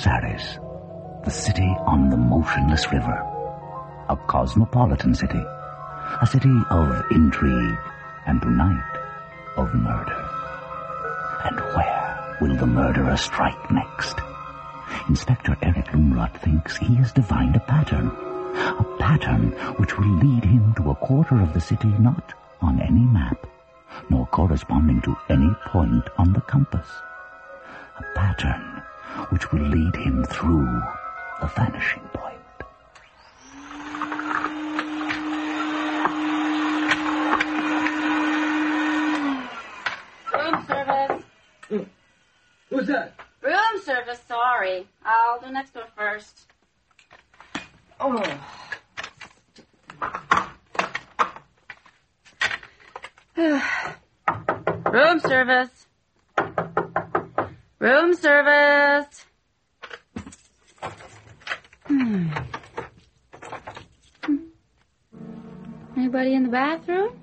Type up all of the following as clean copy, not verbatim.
Buenos Aires, the city on the motionless river, a cosmopolitan city, a city of intrigue, and tonight of murder. And where will the murderer strike next? Inspector Eric Lumrot thinks he has divined a pattern which will lead him to a quarter of the city not on any map, nor corresponding to any point on the compass. A pattern which will lead him through the vanishing point. Room service. Who's that? Room service, sorry. I'll do next door first. Oh. Room service. Room service. Anybody in the bathroom?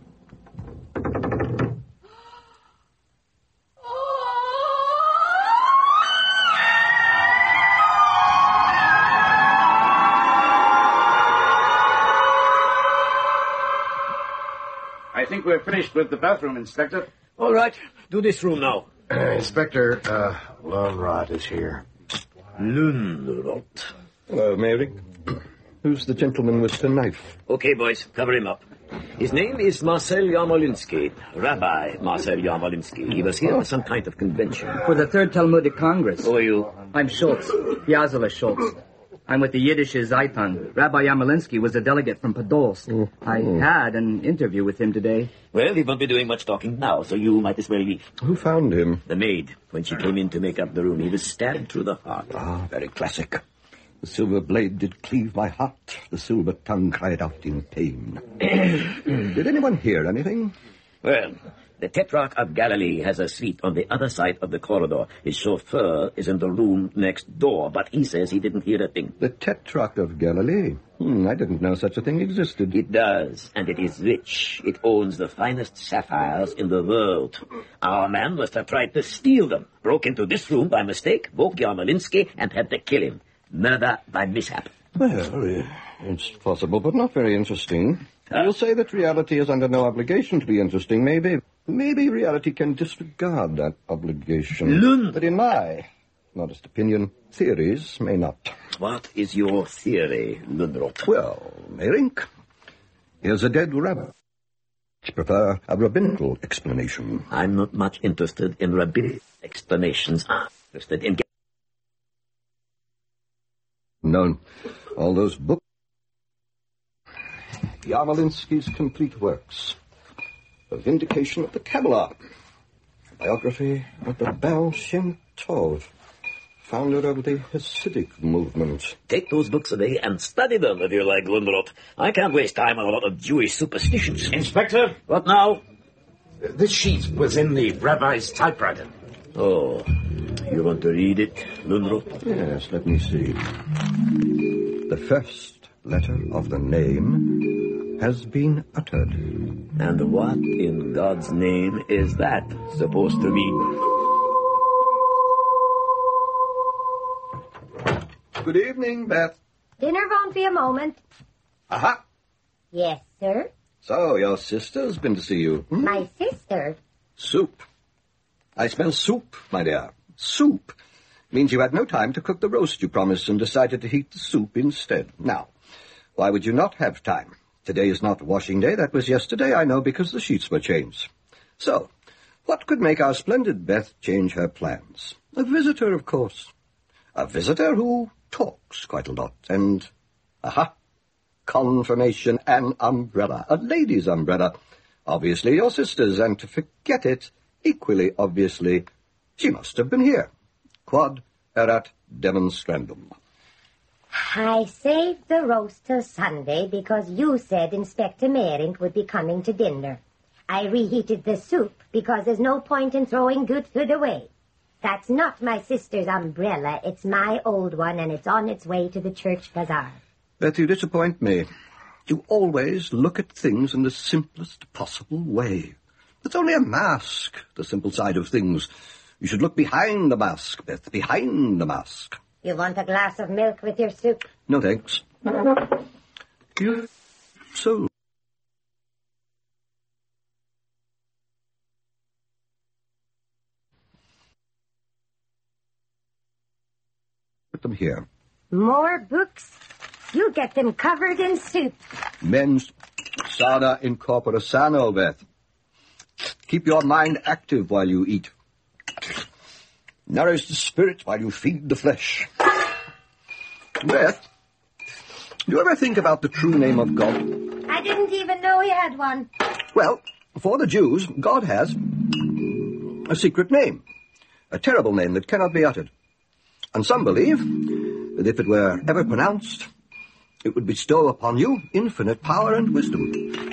I think we're finished with the bathroom, Inspector. All right, do this room now. Inspector, Lumrot is here. Lumrot. Hello, Mary. Who's the gentleman with the knife? Okay, boys, cover him up. His name is Marcel Yarmolinsky, Rabbi Marcel Yarmolinsky. He was here for some kind of convention. For the Third Talmudic Congress. Who are you? I'm Schultz, Yazela Schultz. I'm with the Yiddish Zaytan. Rabbi Yarmolinsky was a delegate from Podolsk. I had an interview with him today. Well, he won't be doing much talking now, so you might as well leave. Who found him? The maid. When she came in to make up the room, he was stabbed through the heart. Ah, very classic. The silver blade did cleave my heart. The silver tongue cried out in pain. Did anyone hear anything? Well, the Tetrarch of Galilee has a suite on the other side of the corridor. His chauffeur is in the room next door, but he says he didn't hear a thing. The Tetrarch of Galilee? I didn't know such a thing existed. It does, and it is rich. It owns the finest sapphires in the world. Our man must have tried to steal them, broke into this room by mistake, woke Yarmolinsky, and had to kill him. Murder by mishap. Well, it's possible, but not very interesting. You'll say that reality is under no obligation to be interesting. Maybe reality can disregard that obligation. But in my modest opinion, theories may not. What is your theory, Lumrot? Well, Meyrink, here's a dead rabbi. I prefer a rabbinical explanation. I'm not much interested in rabbinic explanations. I'm interested in... No, all those books. Yarmolinsky's complete works. A vindication of the Kabbalah. Biography of the Baal Shem Tov, founder of the Hasidic movement. Take those books away and study them if you like, Lumrot. I can't waste time on a lot of Jewish superstitions. Inspector? What now? This sheet was in the rabbi's typewriter. Oh, you want to read it, Lumrot? Yes, let me see. The first letter of the name has been uttered. And what in God's name is that supposed to mean? Good evening, Beth. Dinner won't be a moment. Aha! Yes, sir. So, your sister's been to see you. My sister? Soup. I smell soup, my dear. Soup means you had no time to cook the roast you promised and decided to heat the soup instead. Now, why would you not have time? Today is not washing day. That was yesterday, I know, because the sheets were changed. So, what could make our splendid Beth change her plans? A visitor, of course. A visitor who talks quite a lot. And, aha, confirmation, an umbrella. A lady's umbrella. Obviously your sister's, and to forget it, equally obviously, she must have been here. Quod erat demonstrandum. I saved the roast till Sunday because you said Inspector Meyrink would be coming to dinner. I reheated the soup because there's no point in throwing good food away. That's not my sister's umbrella. It's my old one, and it's on its way to the church bazaar. Beth, you disappoint me. You always look at things in the simplest possible way. It's only a mask, the simple side of things. You should look behind the mask, Beth, behind the mask. You want a glass of milk with your soup? No, thanks. You're so... Put them here. More books? You get them covered in soup. Mens sana in corpore sano, Beth. Keep your mind active while you eat. Nourish the spirit while you feed the flesh. Beth, do you ever think about the true name of God? I didn't even know he had one. Well, for the Jews, God has a secret name. A terrible name that cannot be uttered. And some believe that if it were ever pronounced, it would bestow upon you infinite power and wisdom.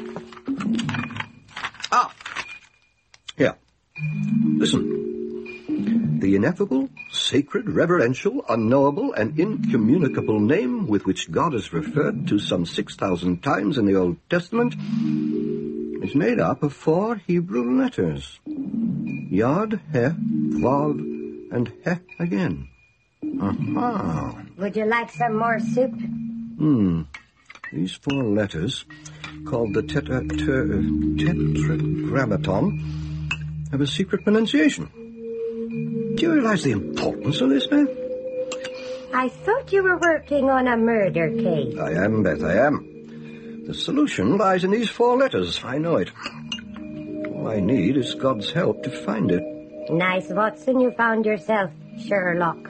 Ah! Here. Listen. The ineffable, sacred, reverential, unknowable, and incommunicable name with which God is referred to some 6,000 times in the Old Testament is made up of 4 Hebrew letters. Yod, Heh, Vav, and Heh again. Aha. Would you like some more soup? These 4 letters, called the Tetragrammaton, have a secret pronunciation. Do you realize the importance of this, Beth? I thought you were working on a murder case. I am, Beth, I am. The solution lies in these 4 letters. I know it. All I need is God's help to find it. Nice, Watson, you found yourself, Sherlock.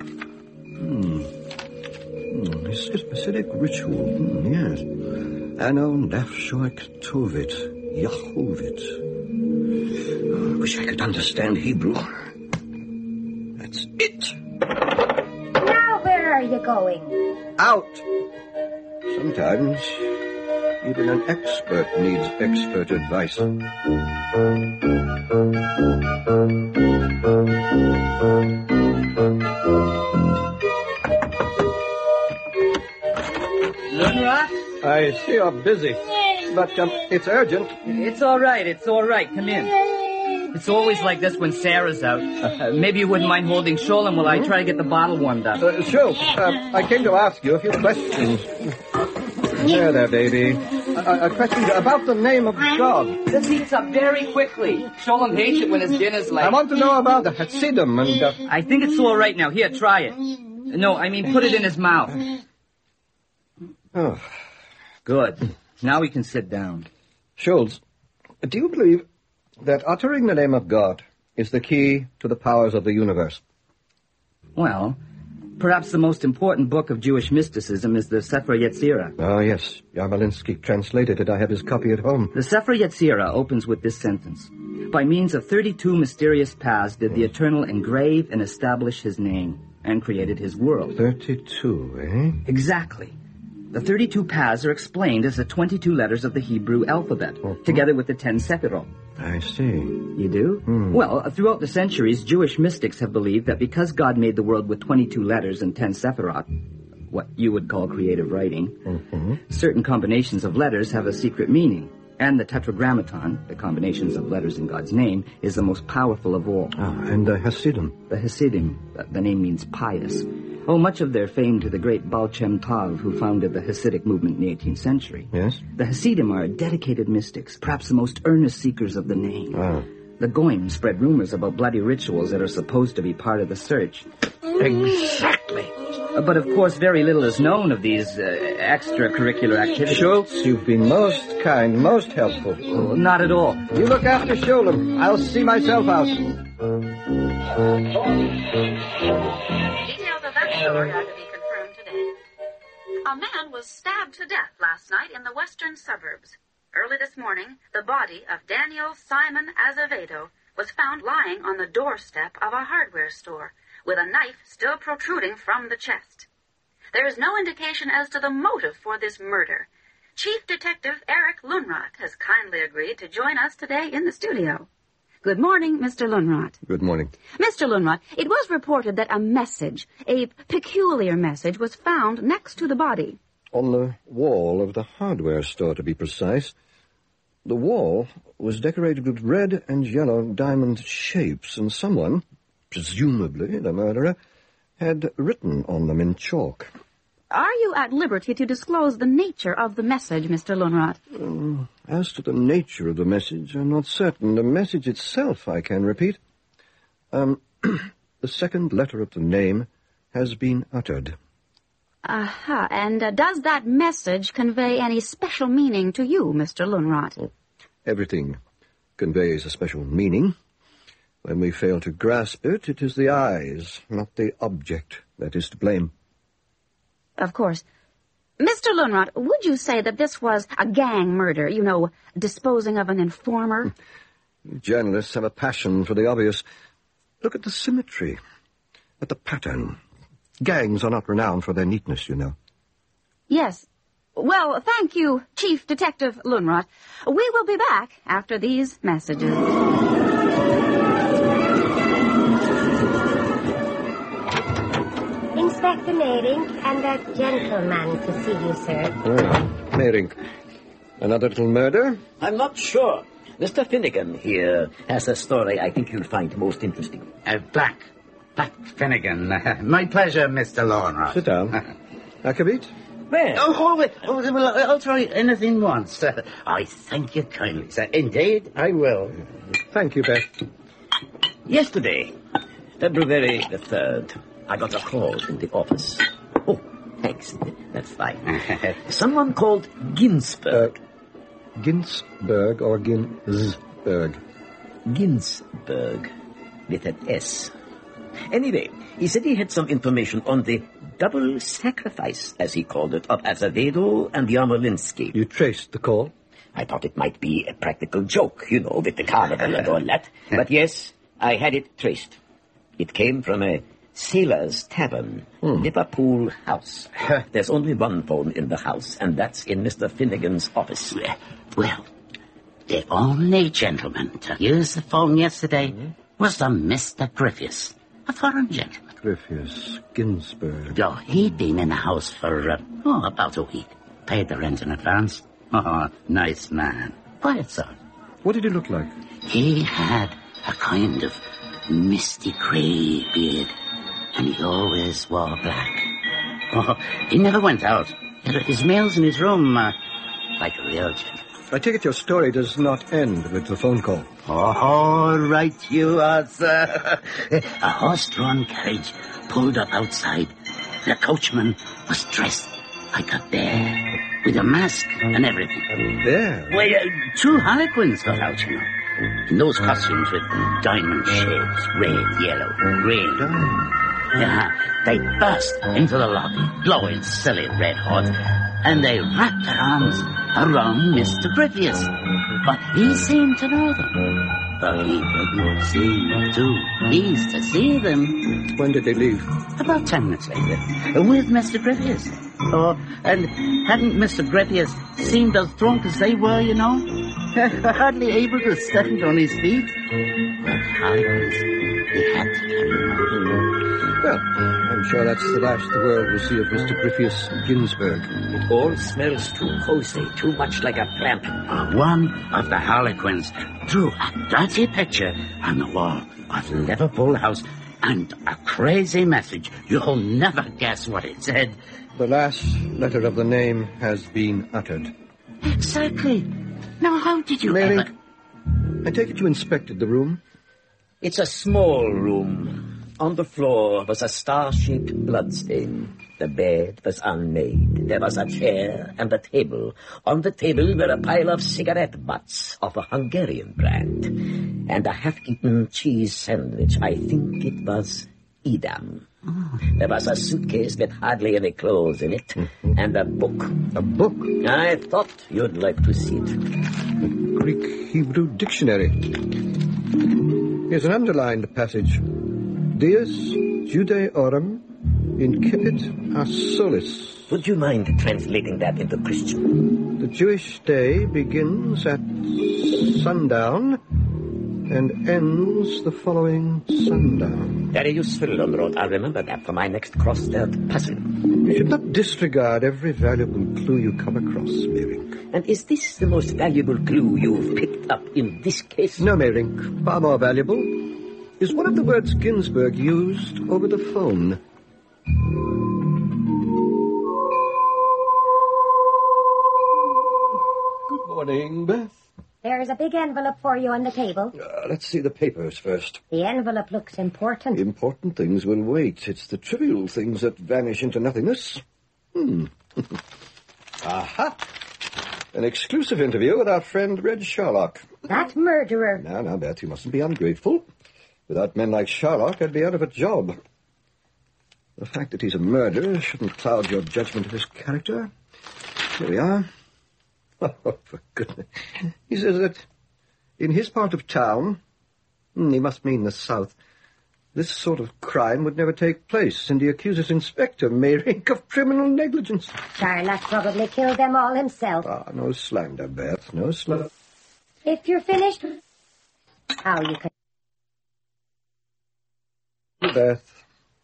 Hasidic ritual. Yes. Ano nafshoik tovit, Yahovit. I wish I could understand Hebrew. That's it. Now where are you going? Out. Sometimes even an expert needs expert advice. Lunrat? I see you're busy, but it's urgent. It's all right. Come in. It's always like this when Sarah's out. Maybe you wouldn't mind holding Sholem while I try to get the bottle warmed up. Sure. I came to ask you a few questions. There, baby. A question about the name of God. This heats up very quickly. Sholem hates it when his dinner's late. I want to know about the Hasidim and... I think it's all right now. Here, try it. No, I mean put it in his mouth. Oh. Good. Now we can sit down. Schultz, do you believe that uttering the name of God is the key to the powers of the universe? Well, perhaps the most important book of Jewish mysticism is the Sefer Yetzirah. Oh, yes. Yarmolinsky translated it. I have his copy at home. The Sefer Yetzirah opens with this sentence. By means of 32 mysterious paths did the Eternal engrave and establish his name and created his world. 32, eh? Exactly. The 32 paths are explained as the 22 letters of the Hebrew alphabet, together with the 10 Sefirot. I see. You do? Well, throughout the centuries, Jewish mystics have believed that because God made the world with 22 letters and 10 Sefirot, what you would call creative writing, certain combinations of letters have a secret meaning. And the Tetragrammaton, the combinations of letters in God's name, is the most powerful of all. And the Hasidim? The Hasidim, the name means pious. Oh, much of their fame to the great Baal Shem Tov, who founded the Hasidic movement in the 18th century. Yes? The Hasidim are dedicated mystics, perhaps the most earnest seekers of the name. The Goyim spread rumors about bloody rituals that are supposed to be part of the search. Exactly. But of course, very little is known of these extracurricular activities. Schultz, you've been most kind, most helpful. Not at all. You look after Sholem. I'll see myself out. Details of that story are to be confirmed today. A man was stabbed to death last night in the western suburbs. Early this morning, the body of Daniel Simon Azevedo was found lying on the doorstep of a hardware store, with a knife still protruding from the chest. There is no indication as to the motive for this murder. Chief Detective Eric Lunrat has kindly agreed to join us today in the studio. Good morning, Mr. Lunrat. Good morning. Mr. Lunrat, it was reported that a message, a peculiar message, was found next to the body. On the wall of the hardware store, to be precise. The wall was decorated with red and yellow diamond shapes, and someone, presumably the murderer, had written on them in chalk. Are you at liberty to disclose the nature of the message, Mr. Lunrot? As to the nature of the message, I'm not certain. The message itself I can repeat. The second letter of the name has been uttered. Aha, and does that message convey any special meaning to you, Mr. Lunrot? Everything conveys a special meaning. When we fail to grasp it, it is the eyes, not the object, that is to blame. Of course. Mr. Lunrot, would you say that this was a gang murder, you know, disposing of an informer? Journalists have a passion for the obvious. Look at the symmetry, at the pattern. Gangs are not renowned for their neatness, you know. Yes. Well, thank you, Chief Detective Lunrot. We will be back after these messages. Inspector Meyrink and a gentleman to see you, sir. Well, Meyrink, another little murder? I'm not sure. Mr. Finnegan here has a story I think you'll find most interesting. Black Finnegan. My pleasure, Mr. Lunrot. Sit down. Akabit? Well, I'll try anything once. I thank you kindly, sir. Indeed, I will. Thank you, Beth. Yesterday, February the 3rd, I got a call in the office. Oh, thanks. That's fine. Someone called Ginsberg. Ginsberg or Ginsberg? Ginsberg, with an S. Anyway, he said he had some information on the double sacrifice, as he called it, of Azevedo and Yarmolinsky. You traced the call? I thought it might be a practical joke, you know, with the carnival and all that. But yes, I had it traced. It came from a sailor's tavern, Liverpool House. There's only one phone in the house, and that's in Mr. Finnegan's office. Well, the only gentleman to use the phone yesterday was the Mr. Griffius, a foreign gentleman. Griffius, Ginsberg. Oh, he'd been in the house for, about a week. Paid the rent in advance. Oh, nice man. Quiet sort. What did he look like? He had a kind of misty grey beard, and he always wore black. Oh, he never went out. He had his meals in his room, like a real gentleman. I take it your story does not end with the phone call. Oh, right you are, sir. A horse-drawn carriage pulled up outside. The coachman was dressed like a bear, with a mask and everything. A bear? Well, two harlequins got out, you know. In those costumes with diamond shades, red, yellow, green. Yeah, they burst into the lobby, blowing silly red hot, and they wrapped their arms around Mr. Griffius. But he seemed to know them. But he didn't seem too pleased to see them. When did they leave? About 10 minutes later, with Mr. Griffius. Oh, and hadn't Mr. Griffius seemed as drunk as they were, you know? Hardly able to stand on his feet. But Harlequins, he had to carry him out. Well, I'm sure that's the last the world will see of Mr. Griffius Ginsberg. It all smells too cozy, too much like a plant. One of the Harlequins drew a dirty picture on the wall of Liverpool House and a crazy message. You'll never guess what it said. The last letter of the name has been uttered. Exactly. Now, how did you Meyrink, I take it you inspected the room? It's a small room. On the floor was a star-shaped bloodstain. The bed was unmade. There was a chair and a table. On the table were a pile of cigarette butts of a Hungarian brand, and a half-eaten cheese sandwich. I think it was Edam. There was a suitcase with hardly any clothes in it, and a book. A book? I thought you'd like to see it. The Greek-Hebrew dictionary. Here's an underlined passage. Dies Judaeorum incipit a solis. Would you mind translating that into Christian? The Jewish day begins at sundown and ends the following sundown. Very useful, Lunrot. I'll remember that for my next crossword puzzle. You should not disregard every valuable clue you come across, Meyrink. And is this the most valuable clue you've picked up in this case? No, Meyrink. Far more valuable is one of the words Ginsberg used over the phone. Good morning, Beth. There's a big envelope for you on the table. Let's see the papers first. The envelope looks important. Important things will wait. It's the trivial things that vanish into nothingness. Aha! An exclusive interview with our friend Red Sherlock. That murderer. Now, Beth, you mustn't be ungrateful. Without men like Sherlock, I'd be out of a job. The fact that he's a murderer shouldn't cloud your judgment of his character. Here we are. Oh, for goodness. He says that in his part of town, he must mean the South, this sort of crime would never take place, and he accuses Inspector Meyrink of criminal negligence. Sherlock probably killed them all himself. No slander, Beth, no slander. If you're finished, how you can... Beth,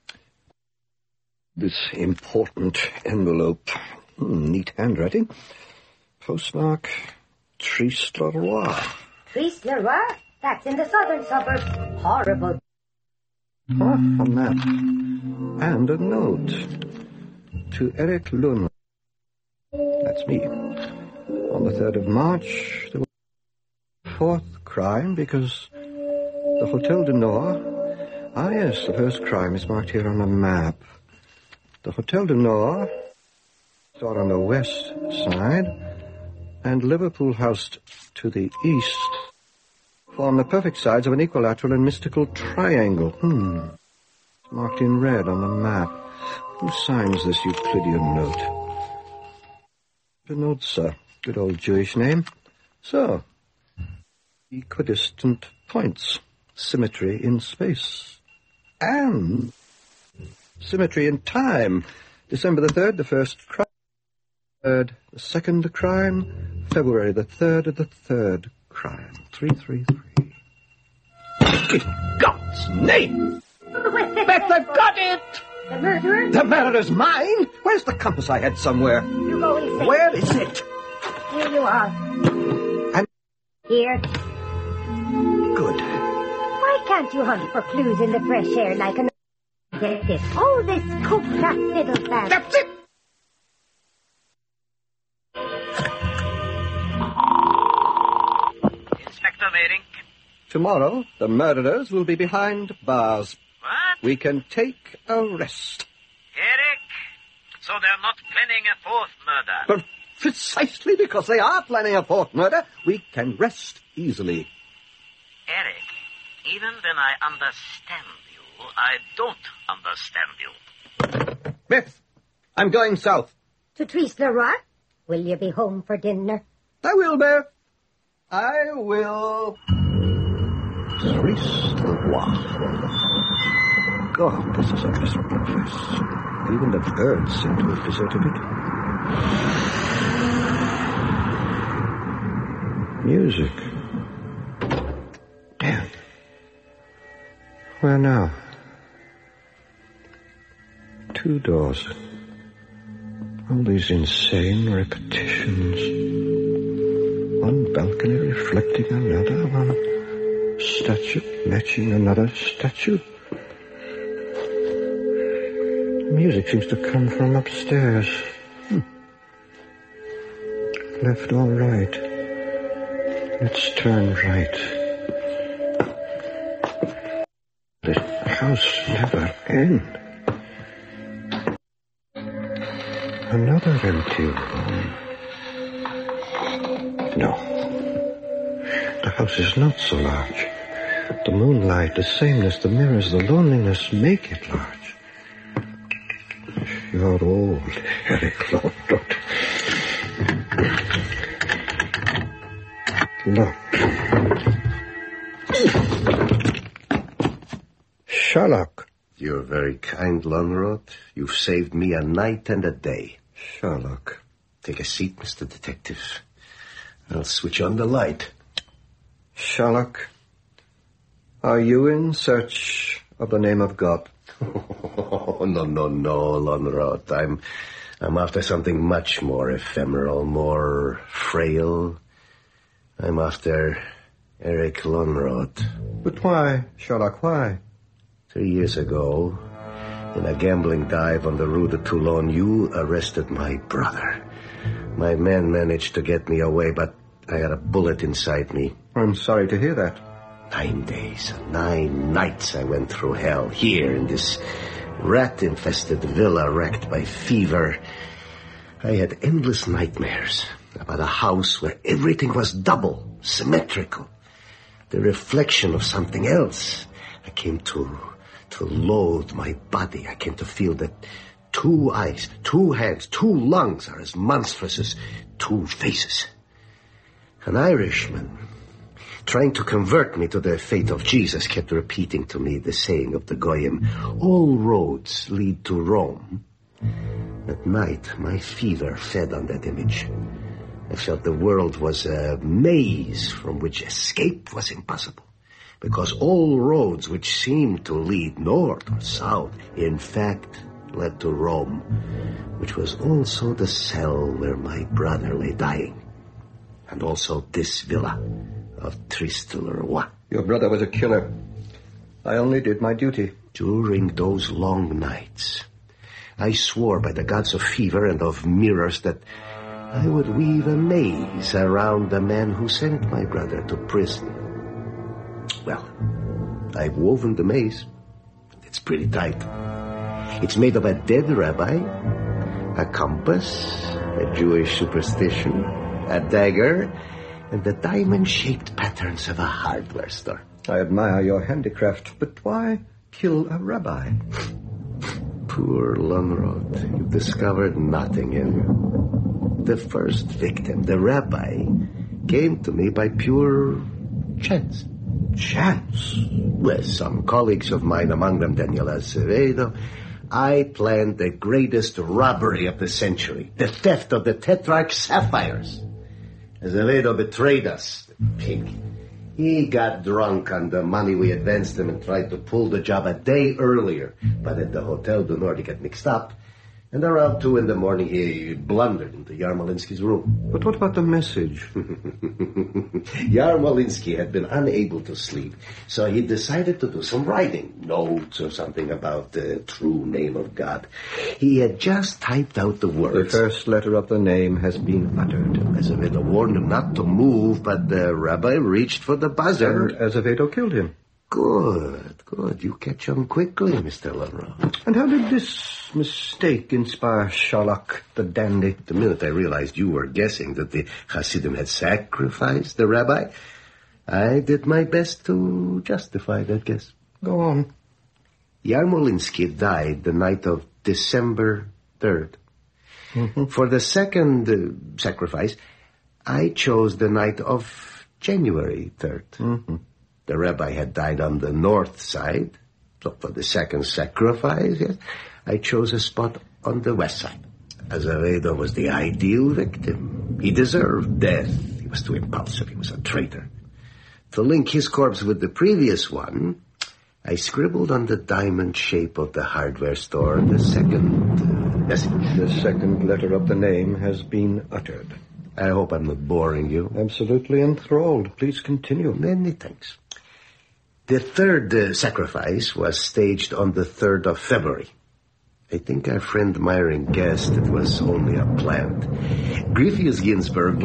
this important envelope, neat handwriting, postmark, Tris-le-Roi. Tris-le-Roi? That's in the southern suburbs. Horrible. A map. And a note. To Eric Lund. That's me. On the 3rd of March, there was a 4th crime because the Hotel du Nord... yes, the first crime is marked here on the map. The Hotel du Nord, stored on the west side, and Liverpool House to the east, form the perfect sides of an equilateral and mystical triangle. Marked in red on the map. Who signs this Euclidean note? The note, sir. Good old Jewish name. So, equidistant points. Symmetry in space. And symmetry in time. December the 3rd, the first crime. 3rd, the second crime. February the 3rd of the 3rd crime. 333. In God's name! Beth, I've got it! The murderer? The murderer's mine? Where's the compass I had somewhere? You go inside. Where is it? Here you are. And... Here. Good. Why can't you hunt for clues in the fresh air like an... Get this. Oh, this cook-cat fiddle-fast. That's it! Inspector Meyrink. Tomorrow, the murderers will be behind bars. What? We can take a rest. Eric, so they're not planning a 4th murder. But precisely because they are planning a 4th murder, we can rest easily. Eric, even when I understand you, I don't understand you. Beth, I'm going south. To Tris-le-Roi? Will you be home for dinner? I will, Beth. I will. Tris-le-Roi. God, this is a miserable place. Even the birds seem to have deserted it. Music. Damn. Where now? 2 doors. All these insane repetitions. One balcony reflecting another. One statue matching another statue. Music seems to come from upstairs. Left or right? Let's turn right. This house never ends. Another empty room. No. The house is not so large. The moonlight, the sameness, the mirrors, the loneliness make it large. You're old, Eric London. Look. Sherlock. You're very kind, Lonrod. You've saved me a night and a day. Sherlock. Take a seat, Mr. Detective. I'll switch on the light. Sherlock, are you in search of the name of God? Oh, no, Lonrod. I'm after something much more ephemeral, more frail. I'm after Eric Lonrod. But why, Sherlock, why? 3 years ago, In a gambling dive on the Rue de Toulon, you arrested my brother. My men managed to get me away, but I had a bullet inside me. I'm sorry to hear that. 9 days, 9 nights I went through hell, here in this rat-infested villa wrecked by fever. I had endless nightmares about a house where everything was double, symmetrical, the reflection of something else. I came to loathe my body. I came to feel that 2 eyes, 2 hands, 2 lungs are as monstrous as 2 faces. An Irishman, trying to convert me to the faith of Jesus, kept repeating to me the saying of the Goyim, all roads lead to Rome. At night, my fever fed on that image. I felt the world was a maze from which escape was impossible, because all roads which seemed to lead north or south, in fact, led to Rome, which was also the cell where my brother lay dying, and also this villa of Triste-le-Roi. Your brother was a killer. I only did my duty. During those long nights, I swore by the gods of fever and of mirrors that I would weave a maze around the man who sent my brother to prison. Well, I've woven the maze. It's pretty tight. It's made of a dead rabbi, a compass, a Jewish superstition, a dagger, and the diamond-shaped patterns of a hardware store. I admire your handicraft, but why kill a rabbi? Poor Longrod, you discovered nothing in you. The first victim, the rabbi, came to me by pure chance. Chance? With some colleagues of mine, among them Daniel Azevedo, I planned the greatest robbery of the century, the theft of the Tetrarch sapphires. Azevedo betrayed us, the pig. He got drunk on the money we advanced him and tried to pull the job a day earlier. But at the Hotel du Nord, he got mixed up. And around 2 in the morning, he blundered into Yarmolinsky's room. But what about the message? Yarmolinsky had been unable to sleep, so he decided to do some writing, notes or something about the true name of God. He had just typed out the words. The first letter of the name has been uttered. Azevedo warned him not to move, but the rabbi reached for the buzzer. And Azevedo killed him. Good. You catch on quickly, Mr. Longrod. And how did this mistake inspire Sherlock the dandy? The minute I realized you were guessing that the Hasidim had sacrificed the rabbi, I did my best to justify that guess. Go on. Yarmolinsky died the night of December 3rd. Mm-hmm. For the second sacrifice, I chose the night of January 3rd. Mm-hmm. The rabbi had died on the north side, so for the second sacrifice, yes, I chose a spot on the west side. Azevedo was the ideal victim. He deserved death. He was too impulsive. He was a traitor. To link his corpse with the previous one, I scribbled on the diamond shape of the hardware store the second message. The second letter of the name has been uttered. I hope I'm not boring you. Absolutely enthralled. Please continue. Many thanks. The third sacrifice was staged on the 3rd of February. I think our friend Myron guessed it was only a plant. Griffius Ginsburg...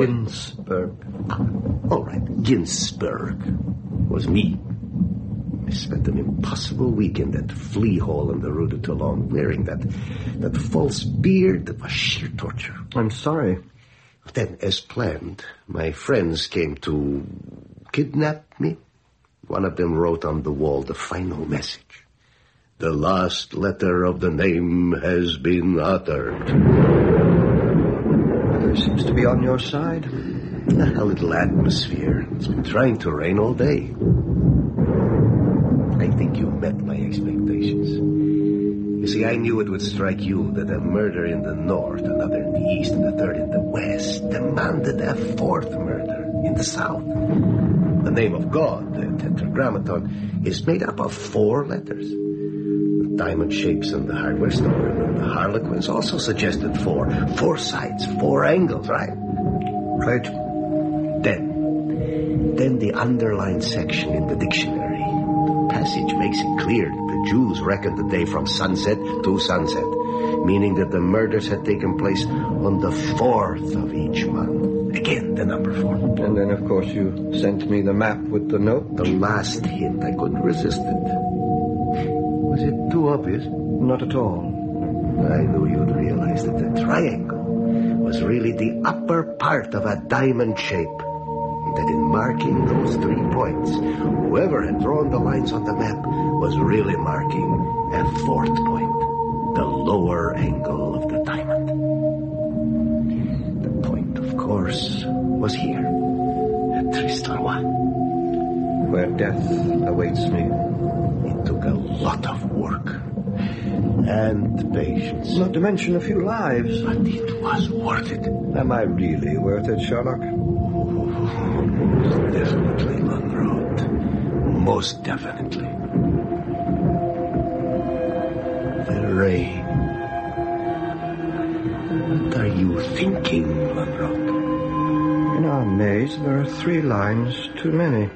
All right, Ginsburg was me. I spent an impossible week in that flea hole in the Rue de Toulon, wearing that false beard that was sheer torture. I'm sorry. Then, as planned, my friends came to kidnap me. One of them wrote on the wall the final message. The last letter of the name has been uttered. Weather seems to be on your side. A little atmosphere. It's been trying to rain all day. I think you met my expectations. You see, I knew it would strike you that a murder in the north, another in the east, and a third in the west demanded a fourth murder in the south. The name of God, the Tetragrammaton, is made up of 4 letters. The diamond shapes on the hardware store and the Harlequins also suggested 4. 4 sides, 4 angles, right? Right. Then the underlined section in the dictionary. The passage makes it clear that The Jews reckoned the day from sunset to sunset, meaning that the murders had taken place on the 4th of each month. Again, the number 4. And then, of course, you sent me the map with the note. The last hint, I couldn't resist it. Was it too obvious? Not at all. I knew you'd realize that the triangle was really the upper part of a diamond shape. That in marking those 3 points, whoever had drawn the lines on the map was really marking a 4th point, the lower angle of the diamond. The point, of course, was here, at Tristan, where death awaits me. It took a lot of work and patience. Not to mention a few lives. But it was worth it. Am I really worth it, Sherlock? Most definitely, Longroad. Most definitely. The rain. What are you thinking, Longroad? In our maze, there are 3 lines too many.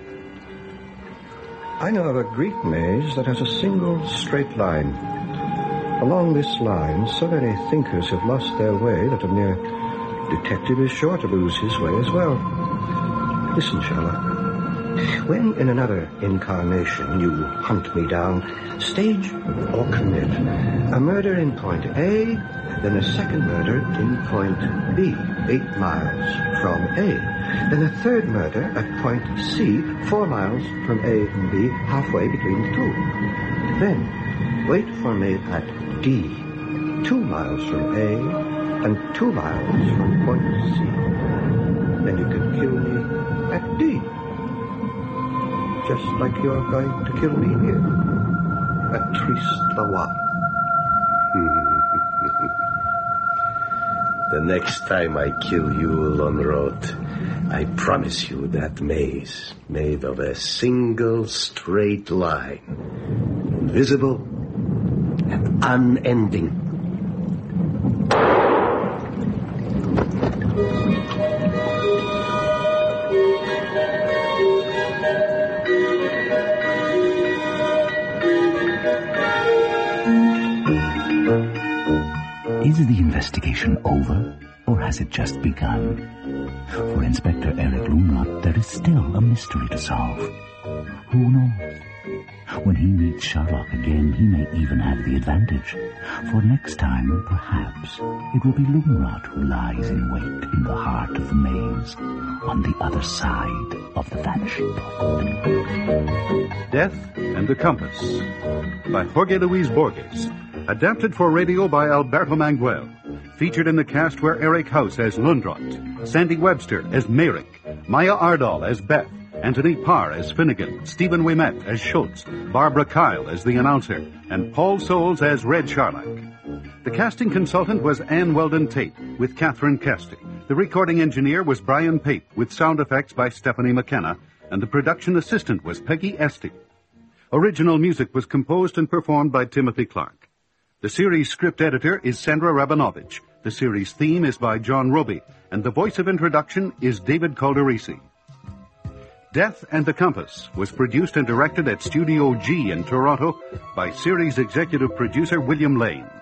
I know of a Greek maze that has a single straight line. Along this line, so many thinkers have lost their way that a mere detective is sure to lose his way as well. Listen, Sherlock. When in another incarnation you hunt me down, stage or commit a murder in point A, then a second murder in point B, 8 miles from A, then a third murder at point C, 4 miles from A and B, halfway between the two. Then wait for me at D, 2 miles from A and 2 miles from point C. Then you can kill me at D. Just like you're going to kill me here, at Tristan. The next time I kill you, Longroad, I promise you that maze made of a single straight line, invisible and unending. Is the investigation over, or has it just begun? For Inspector Eric Loonrot, there is still a mystery to solve. Who knows? When he meets Sherlock again, he may even have the advantage. For next time, perhaps, it will be Loonrot who lies in wait in the heart of the maze, on the other side of the vanishing point. Death and the Compass by Jorge Luis Borges. Adapted for radio by Alberto Manguel. Featured in the cast were Eric House as Loonrot, Sandy Webster as Merrick, Maya Ardal as Beth, Anthony Parr as Finnegan, Stephen Ouimet as Schultz, Barbara Kyle as the announcer, and Paul Soules as Red Sherlock. The casting consultant was Ann Weldon Tate, with Catherine Kesty. The recording engineer was Brian Pape, with sound effects by Stephanie McKenna, and the production assistant was Peggy Esty. Original music was composed and performed by Timothy Clark. The series script editor is Sandra Rabinovich. The series theme is by John Roby, and the voice of introduction is David Calderisi. Death and the Compass was produced and directed at Studio G in Toronto by series executive producer William Lane.